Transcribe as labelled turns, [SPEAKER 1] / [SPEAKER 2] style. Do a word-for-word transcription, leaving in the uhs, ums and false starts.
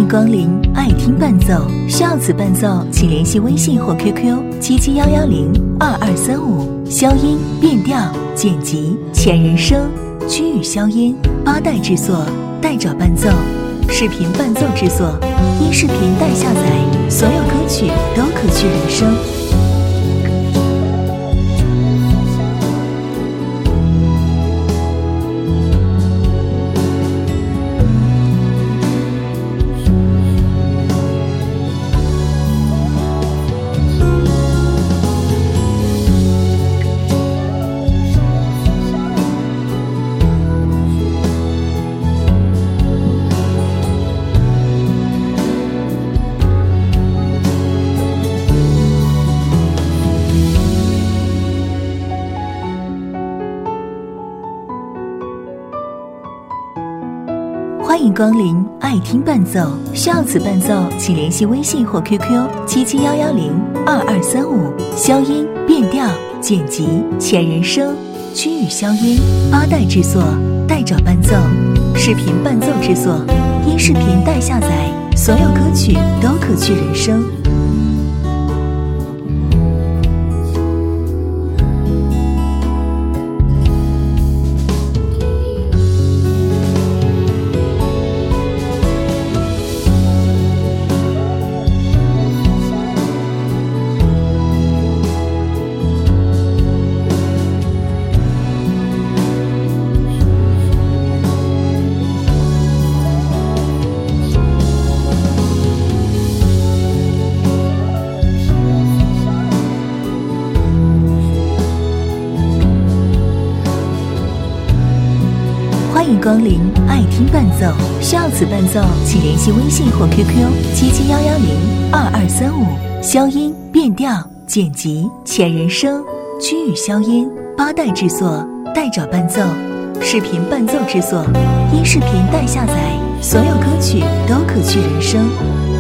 [SPEAKER 1] 光临爱听伴奏，需要此伴奏请联系微信或 Q Q 七七幺幺零二二三五。消音、变调、剪辑、前人声、区域消音，八代制作，代找伴奏，视频伴奏制作，音视频带下载，所有歌曲都可去人声。欢迎光临爱听伴奏，需要此伴奏请联系微信或 Q Q 七七幺幺零二二三五。消音、变调、剪辑、前人声、区域消音，八代制作，代找伴奏，视频伴奏制作，音视频带下载，所有歌曲都可去人声。欢迎光临爱听伴奏，需要此伴奏请联系微信或 Q Q 七七幺幺零二二三五。消音、变调、剪辑、前人声、区域消音，八代制作，代找伴奏，视频伴奏制作，音视频带下载，所有歌曲都可去人声。